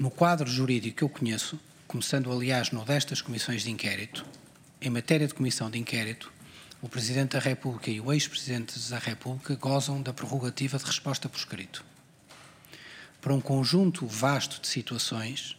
No quadro jurídico que eu conheço, começando aliás no destas comissões de inquérito, em matéria de comissão de inquérito, o Presidente da República e o ex-Presidente da República gozam da prerrogativa de resposta por escrito. Para um conjunto vasto de situações,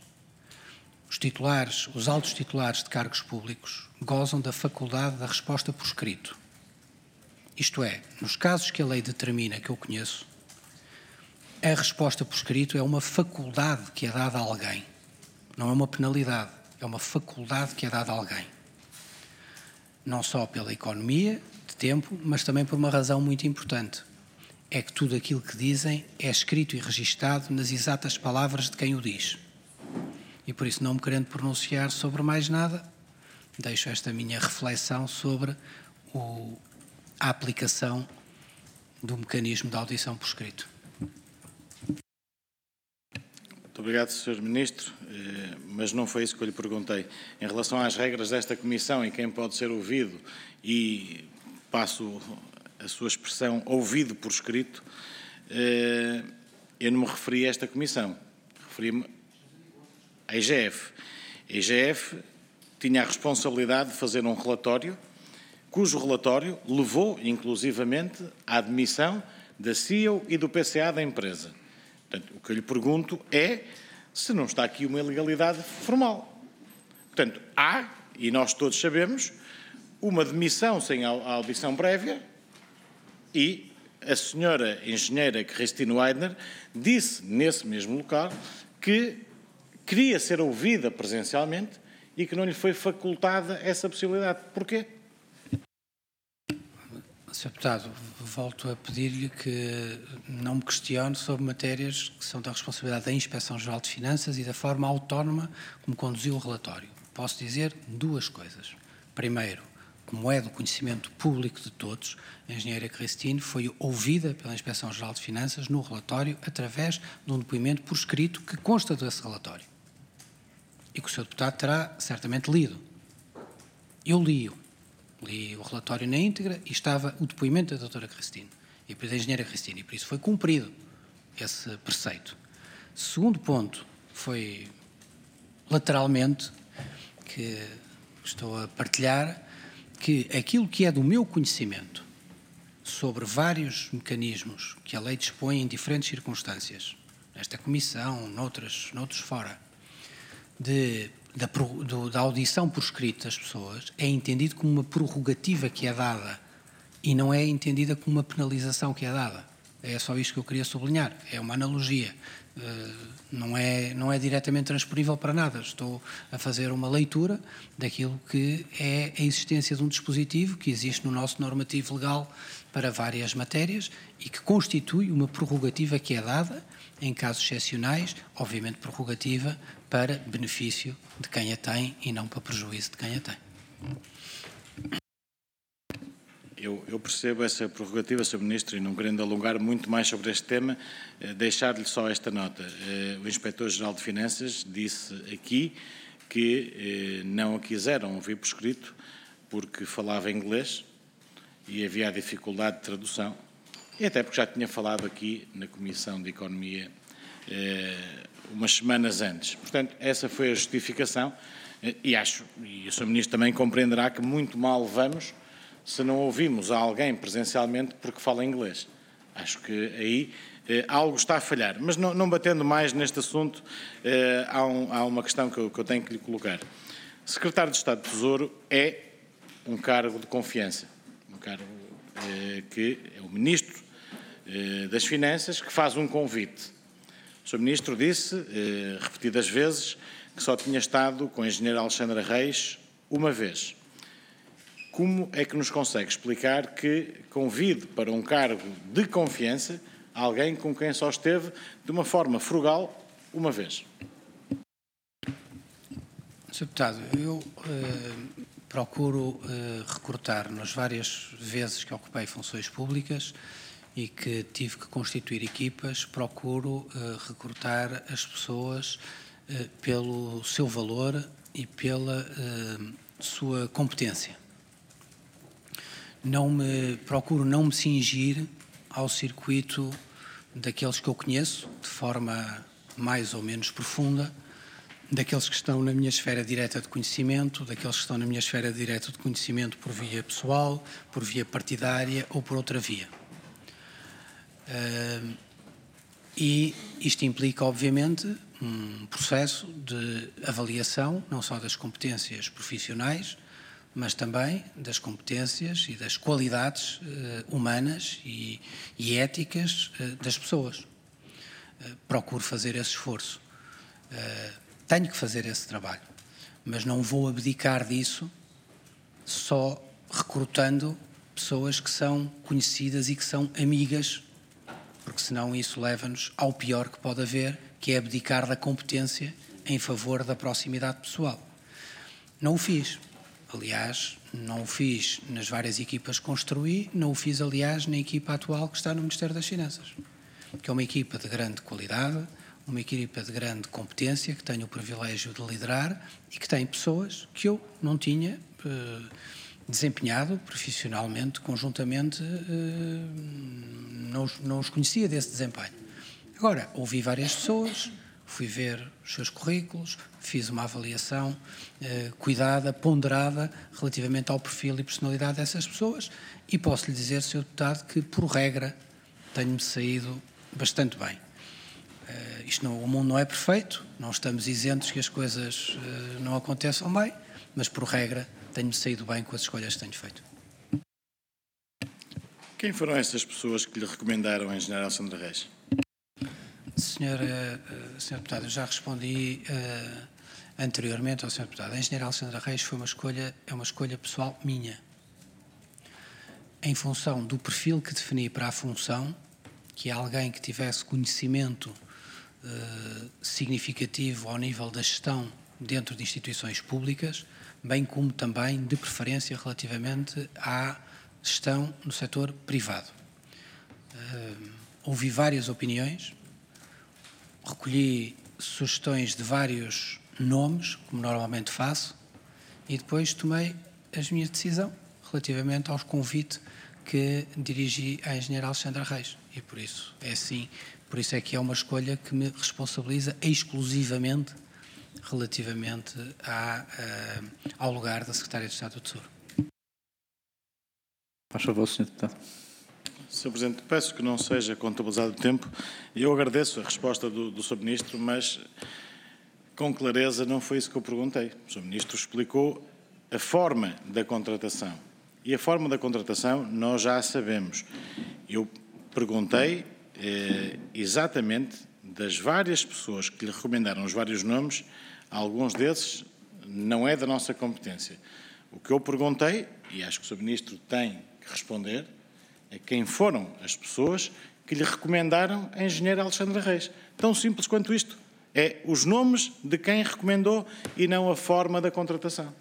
os altos titulares de cargos públicos gozam da faculdade da resposta por escrito. Isto é, nos casos que a lei determina que eu conheço, a resposta por escrito é uma faculdade que é dada a alguém. Não é uma penalidade, é uma faculdade que é dada a alguém. Não só pela economia de tempo, mas também por uma razão muito importante. É que tudo aquilo que dizem é escrito e registado nas exatas palavras de quem o diz. E por isso, não me querendo pronunciar sobre mais nada, deixo esta minha reflexão sobre a aplicação do mecanismo de audição por escrito. Muito obrigado, Sr. Ministro, mas não foi isso que eu lhe perguntei. Em relação às regras desta Comissão e quem pode ser ouvido, e passo a sua expressão, ouvido por escrito, eu não me referi a esta Comissão, referi-me à IGF. A IGF tinha a responsabilidade de fazer um relatório, cujo relatório levou, inclusivamente, à admissão da CEO e do PCA da empresa. Portanto, o que eu lhe pergunto é se não está aqui uma ilegalidade formal. Portanto, há, e nós todos sabemos, uma demissão sem audição prévia e a senhora engenheira Christine Weidner disse, nesse mesmo local, que queria ser ouvida presencialmente e que não lhe foi facultada essa possibilidade. Porquê? Sr. Deputado, volto a pedir-lhe que não me questione sobre matérias que são da responsabilidade da Inspeção-Geral de Finanças e da forma autónoma como conduziu o relatório. Posso dizer duas coisas. Primeiro, como é do conhecimento público de todos, a engenheira Christine foi ouvida pela Inspeção-Geral de Finanças no relatório através de um depoimento por escrito que consta desse relatório. E que o Sr. Deputado terá certamente lido. Eu li o relatório na íntegra e estava o depoimento da doutora Christine, e da engenheira Christine, e por isso foi cumprido esse preceito. Segundo ponto, foi lateralmente que estou a partilhar que aquilo que é do meu conhecimento sobre vários mecanismos que a lei dispõe em diferentes circunstâncias, nesta comissão, noutros fora, da audição por escrito das pessoas, é entendido como uma prerrogativa que é dada e não é entendida como uma penalização que é dada. É só isto que eu queria sublinhar. É uma analogia. Não é diretamente transponível para nada. Estou a fazer uma leitura daquilo que é a existência de um dispositivo que existe no nosso normativo legal para várias matérias e que constitui uma prerrogativa que é dada em casos excepcionais, obviamente prerrogativa para benefício de quem a tem e não para prejuízo de quem a tem. Eu percebo essa prerrogativa, Sr. Ministro, e não querendo alongar muito mais sobre este tema, deixar-lhe só esta nota. O Inspetor-Geral de Finanças disse aqui que não a quiseram ouvir por escrito porque falava inglês e havia a dificuldade de tradução, e até porque já tinha falado aqui na Comissão de Economia umas semanas antes. Portanto, essa foi a justificação e o Sr. Ministro também compreenderá que muito mal vamos se não ouvimos a alguém presencialmente porque fala inglês. Acho que aí algo está a falhar. Mas não batendo mais neste assunto, há uma questão que eu tenho que lhe colocar. Secretário de Estado do Tesouro é um cargo de confiança, um cargo que é o Ministro das Finanças que faz um convite. O Sr. Ministro disse, repetidas vezes, que só tinha estado com a engenheira Alexandra Reis uma vez. Como é que nos consegue explicar que convide para um cargo de confiança alguém com quem só esteve de uma forma frugal uma vez? Sr. Deputado, eu procuro recrutar nas várias vezes que ocupei funções públicas e que tive que constituir equipas, procuro recrutar as pessoas pelo seu valor e pela sua competência. Procuro não me cingir ao circuito daqueles que eu conheço, de forma mais ou menos profunda daqueles que estão na minha esfera direta de conhecimento, daqueles que estão na minha esfera direta de conhecimento por via pessoal, por via partidária ou por outra via. E isto implica, obviamente, um processo de avaliação, não só das competências profissionais, mas também das competências e das qualidades humanas e éticas das pessoas. Procuro fazer esse esforço. Tenho que fazer esse trabalho, mas não vou abdicar disso só recrutando pessoas que são conhecidas e que são amigas, porque senão isso leva-nos ao pior que pode haver, que é abdicar da competência em favor da proximidade pessoal. Não o fiz. Aliás, não o fiz nas várias equipas que construí, não o fiz, aliás, na equipa atual que está no Ministério das Finanças, que é uma equipa de grande qualidade, uma equipa de grande competência, que tenho o privilégio de liderar e que tem pessoas que eu não tinha desempenhado profissionalmente, conjuntamente, não os conhecia desse desempenho. Agora, ouvi várias pessoas, fui ver os seus currículos, fiz uma avaliação cuidada, ponderada, relativamente ao perfil e personalidade dessas pessoas e posso lhe dizer, Sr. Deputado, que, por regra, tenho-me saído bastante bem. O mundo não é perfeito, não estamos isentos que as coisas não aconteçam bem, mas, por regra, tenho-me saído bem com as escolhas que tenho feito. Quem foram essas pessoas que lhe recomendaram a engenheira Alexandra Reis? Sr. Deputado, eu já respondi anteriormente ao Sr. Deputado. A engenheira Alexandra Reis é uma escolha pessoal minha. Em função do perfil que defini para a função, que é alguém que tivesse conhecimento significativo ao nível da gestão dentro de instituições públicas, bem como também de preferência relativamente à gestão no setor privado. Ouvi várias opiniões, recolhi sugestões de vários nomes, como normalmente faço, e depois tomei a minha decisão relativamente ao convite que dirigi à engenheira Alexandra Reis. E por isso é assim, por isso é que é uma escolha que me responsabiliza exclusivamente relativamente ao lugar da Secretária de Estado do Tesouro. Faz favor, Sr. Deputado. Sr. Presidente, peço que não seja contabilizado o tempo. Eu agradeço a resposta do Sr. Ministro, mas com clareza não foi isso que eu perguntei. O Sr. Ministro explicou a forma da contratação. E a forma da contratação nós já a sabemos. Eu perguntei exatamente das várias pessoas que lhe recomendaram os vários nomes, alguns desses não é da nossa competência. O que eu perguntei, e acho que o Sr. Ministro tem que responder, é quem foram as pessoas que lhe recomendaram a engenheira Alexandra Reis. Tão simples quanto isto. É os nomes de quem recomendou e não a forma da contratação.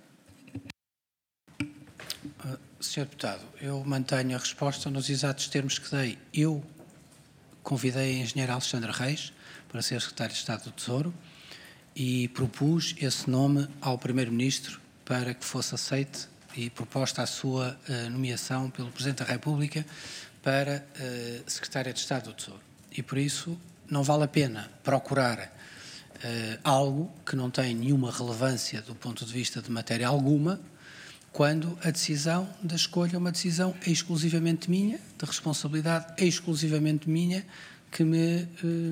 Sr. Deputado, eu mantenho a resposta nos exatos termos que dei. Eu convidei a engenheira Alexandra Reis para ser Secretária de Estado do Tesouro e propus esse nome ao Primeiro-Ministro para que fosse aceite e proposta a sua nomeação pelo Presidente da República para Secretária de Estado do Tesouro. E por isso não vale a pena procurar algo que não tem nenhuma relevância do ponto de vista de matéria alguma, quando a decisão da escolha é uma decisão exclusivamente minha, de responsabilidade exclusivamente minha, que me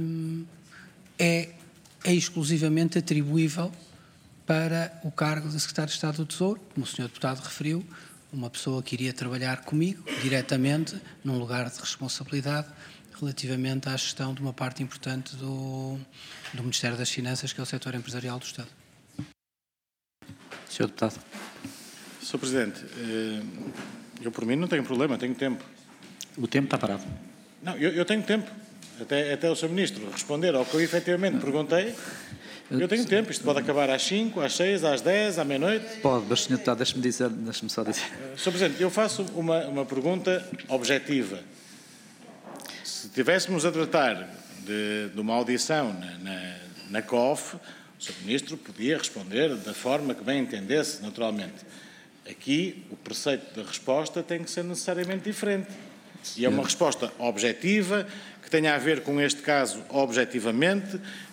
é exclusivamente atribuível para o cargo de Secretário de Estado do Tesouro, como o Sr. Deputado referiu, uma pessoa que iria trabalhar comigo diretamente num lugar de responsabilidade relativamente à gestão de uma parte importante do Ministério das Finanças, que é o setor empresarial do Estado. Sr. Deputado. Sr. Presidente, eu por mim não tenho problema, tenho tempo. O tempo está parado. Não, eu tenho tempo. Até o Sr. Ministro responder ao que eu efetivamente perguntei, eu tenho tempo. Isto pode acabar às 5, às 6, às 10, à meia-noite. Pode, mas, Sr. Deputado, deixe-me só dizer. Sr. Presidente, eu faço uma pergunta objetiva. Se estivéssemos a tratar de uma audição na COF, o Sr. Ministro podia responder da forma que bem entendesse, naturalmente. Aqui, o preceito da resposta tem que ser necessariamente diferente. E é uma resposta objetiva, que tenha a ver com este caso objetivamente,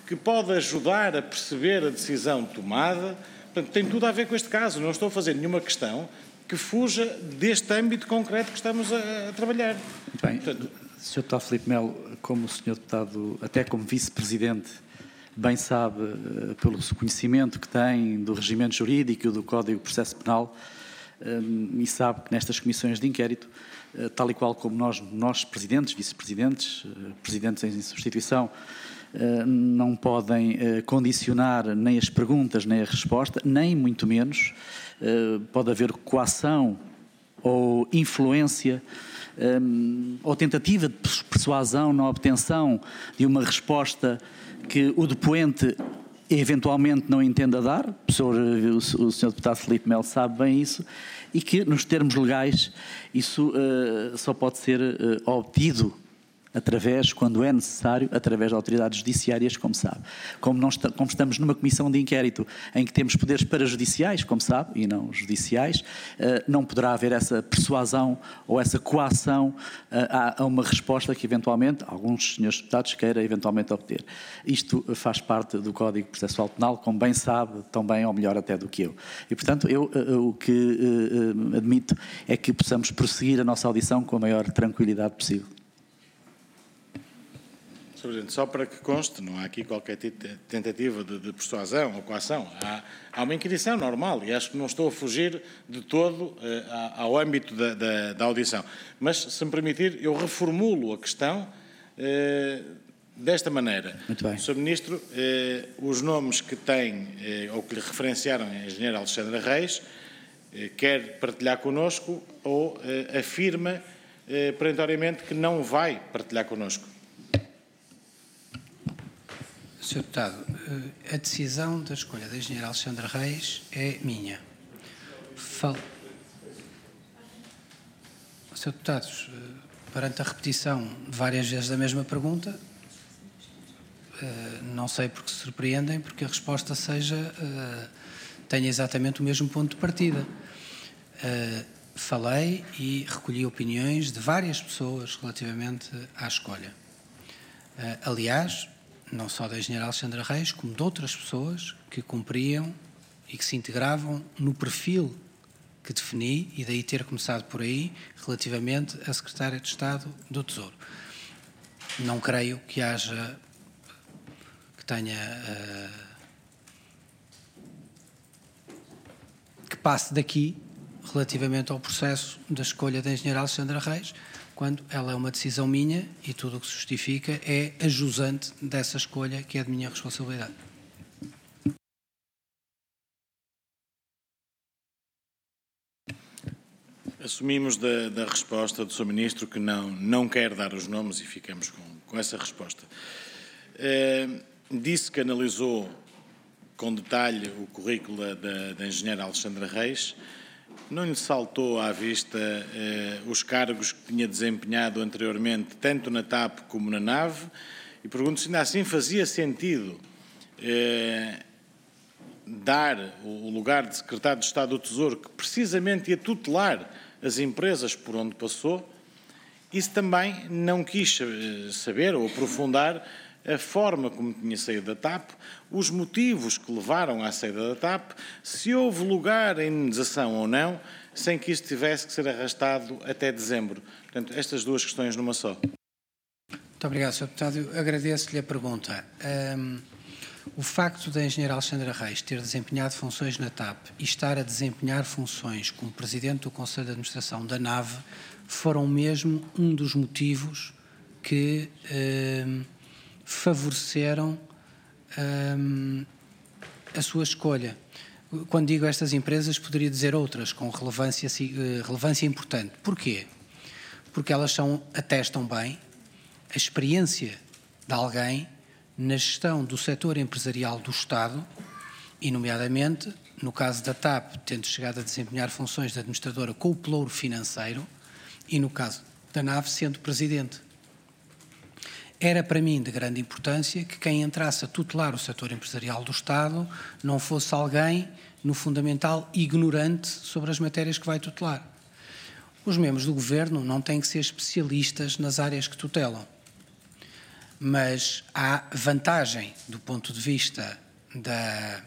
que pode ajudar a perceber a decisão tomada. Portanto, tem tudo a ver com este caso. Não estou a fazer nenhuma questão que fuja deste âmbito concreto que estamos a trabalhar. Bem, portanto, Sr. Deputado Filipe Melo, como o Sr. Deputado, até como Vice-Presidente, bem sabe, pelo conhecimento que tem do regimento jurídico e do Código de Processo Penal, e sabe que nestas comissões de inquérito, tal e qual como nós presidentes, vice-presidentes, presidentes em substituição, não podem condicionar nem as perguntas nem a resposta, nem muito menos pode haver coação ou influência ou tentativa de persuasão na obtenção de uma resposta que o depoente eventualmente não entenda dar. O Sr. Deputado Filipe Melo sabe bem isso, e que nos termos legais isso só pode ser obtido através, quando é necessário, através de autoridades judiciárias, como sabe. Como estamos numa comissão de inquérito em que temos poderes parajudiciais, como sabe, e não judiciais, não poderá haver essa persuasão ou essa coação a uma resposta que eventualmente alguns senhores deputados queiram eventualmente obter. Isto faz parte do Código Processual Penal, como bem sabe, tão bem ou melhor até do que eu. E, portanto, eu o que admito é que possamos prosseguir a nossa audição com a maior tranquilidade possível. Sr. Presidente, só para que conste, não há aqui qualquer tentativa de persuasão ou coação. Há uma inquirição normal e acho que não estou a fugir de todo ao âmbito da audição. Mas, se me permitir, eu reformulo a questão desta maneira. Muito bem. Sr. Ministro, os nomes que tem ou que lhe referenciaram a Engenheira Alexandra Reis, quer partilhar connosco ou afirma perentoriamente que não vai partilhar connosco? Sr. Deputado, a decisão da escolha da Engenheira Alexandra Reis é minha. Sr. Deputado, perante a repetição várias vezes da mesma pergunta, não sei porque se surpreendem, porque a resposta tenha exatamente o mesmo ponto de partida. Falei e recolhi opiniões de várias pessoas relativamente à escolha. Aliás, não só da Engenheira Alexandra Reis, como de outras pessoas que cumpriam e que se integravam no perfil que defini, e daí ter começado por aí, relativamente à Secretária de Estado do Tesouro. Não creio que que passe daqui relativamente ao processo da escolha da Engenheira Alexandra Reis, quando ela é uma decisão minha e tudo o que se justifica é a jusante dessa escolha, que é de minha responsabilidade. Assumimos da resposta do Sr. Ministro que não quer dar os nomes e ficamos com essa resposta. Disse que analisou com detalhe o currículo da Engenheira Alexandra Reis. Não lhe saltou à vista os cargos que tinha desempenhado anteriormente, tanto na TAP como na NAV, e pergunto se ainda assim fazia sentido dar o lugar de Secretário de Estado do Tesouro, que precisamente ia tutelar as empresas por onde passou, e se também não quis saber ou aprofundar a forma como tinha saído da TAP, os motivos que levaram à saída da TAP, se houve lugar a indemnização ou não, sem que isso tivesse que ser arrastado até dezembro. Portanto, estas duas questões numa só. Muito obrigado, Sr. Deputado. Eu agradeço-lhe a pergunta. O facto da Engenheira Alexandra Reis ter desempenhado funções na TAP e estar a desempenhar funções como Presidente do Conselho de Administração da NAV foram mesmo um dos motivos que favoreceram a sua escolha. Quando digo estas empresas, poderia dizer outras com relevância importante. Porquê? Porque elas atestam bem a experiência de alguém na gestão do setor empresarial do Estado e, nomeadamente, no caso da TAP, tendo chegado a desempenhar funções de administradora com o pelouro financeiro, e no caso da NAV, sendo Presidente. Era para mim de grande importância que quem entrasse a tutelar o setor empresarial do Estado não fosse alguém, no fundamental, ignorante sobre as matérias que vai tutelar. Os membros do Governo não têm que ser especialistas nas áreas que tutelam. mas há vantagem do ponto de vista